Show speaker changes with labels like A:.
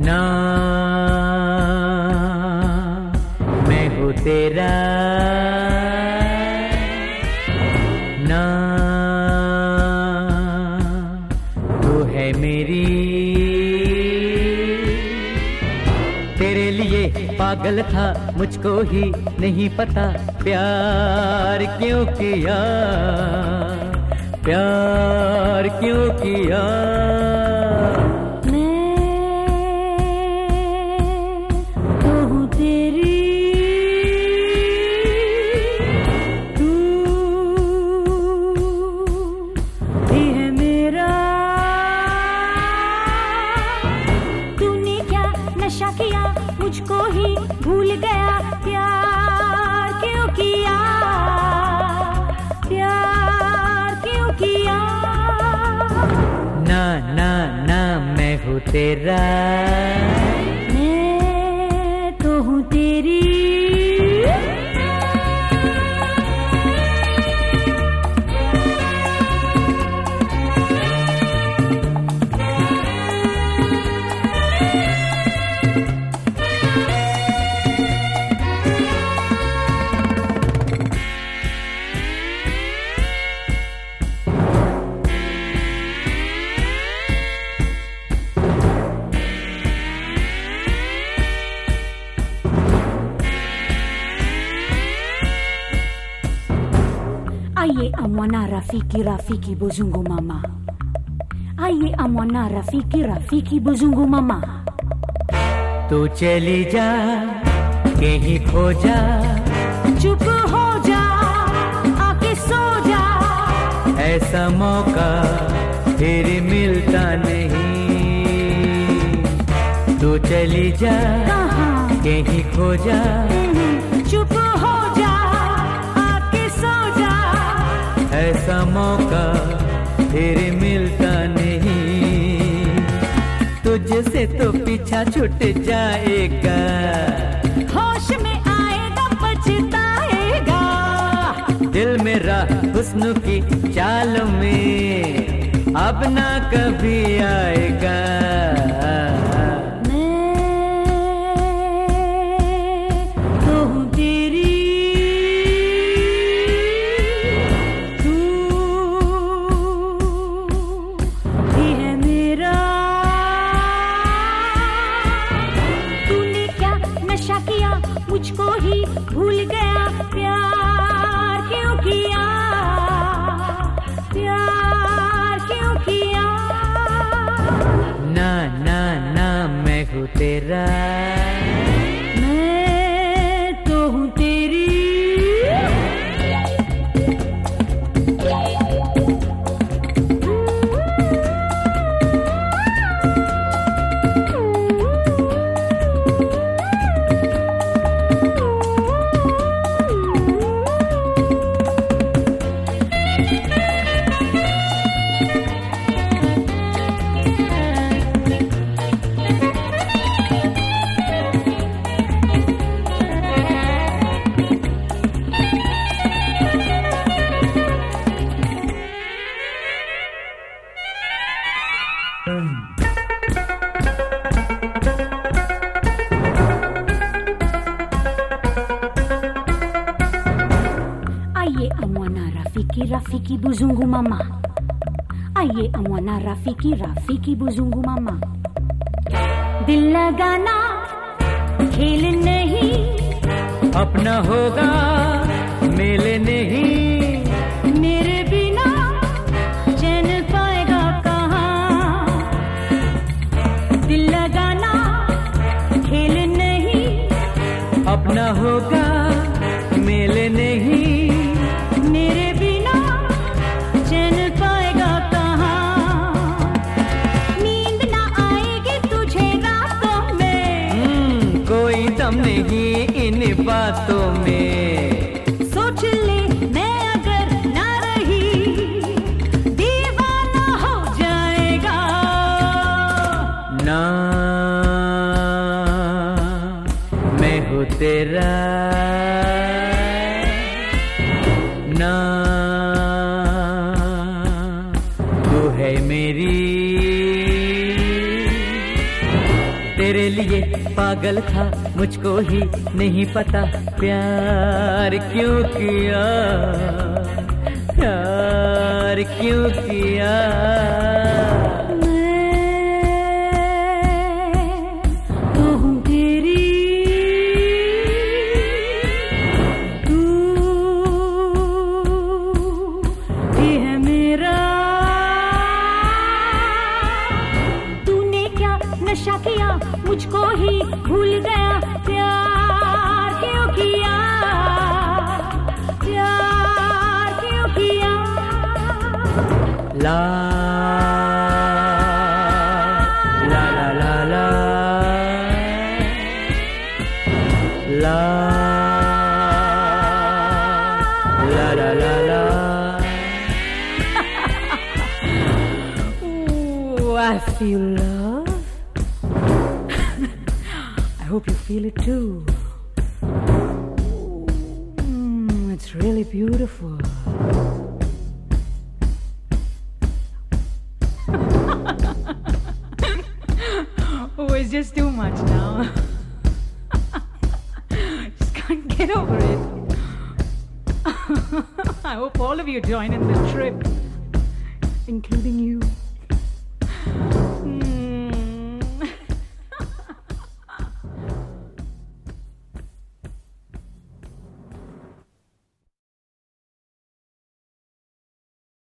A: ना मैं हूँ तेरा, ना तू है मेरी। तेरे लिए पागल था, मुझको ही नहीं पता प्यार क्यों किया, प्यार क्यों किया।
B: नशा किया मुझको ही भूल गया, प्यार क्यों किया, प्यार क्यों किया।
A: ना ना ना मैं हूँ तेरा,
B: मैं तो हूँ तेरी। Aye amwana rafiki rafiki bozungu mama, aye amwana rafiki rafiki bozungu mama।
A: तू चली जा कहीं खो जा,
B: चुप हो जा आके सो जा,
A: ऐसा मौका फिर मिलता नहीं। तू चली जा
B: कहाँ
A: कहीं खो जा,
B: चुप हो जा आके सो जा,
A: ऐसा मौका फिर मिलता नहीं। तुझसे तो पीछा छूट जाएगा,
B: होश में आएगा पछताएगा।
A: दिल मेरा हुस्न की चाल में अब ना कभी आएगा।
B: मुझको ही भूल गया, प्यार क्यों किया, प्यार क्यों किया।
A: ना ना ना मैं हूँ तेरा,
B: मैं तो हूँ तेरी। Aye amwana rafiki rafiki buzungu mama, aye amwana rafiki rafiki buzungu mama। दिल लगाना खेल नहीं,
A: अपना होगा मेल नहीं।
B: मेरे बिना चैन पाएगा कहाँ। दिल लगाना खेल नहीं,
A: अपना होगा मेल नहीं।
B: मेरे बिना चैन पाएगा कहाँ। नींद ना आएगी तुझे रातों में,
A: कोई दम नहीं इन बातों में।
B: सोच ले मैं अगर ना रही, दीवाना हो जाएगा।
A: ना मैं हूँ तेरा, ना तू है मेरी। तेरे लिए पागल था, मुझको ही नहीं पता प्यार क्यों किया, प्यार क्यों किया।
B: नशा किया, मुझको ही भूल गया, प्यार क्यों किया, प्यार क्यों किया।
A: ला ला ला ला ला ला ला ला ला ला।
B: Ooh, I feel love. I hope you feel it too. It's really beautiful. Oh, it's just too much now. Just can't get over it. I hope all of you join in the trip, including you.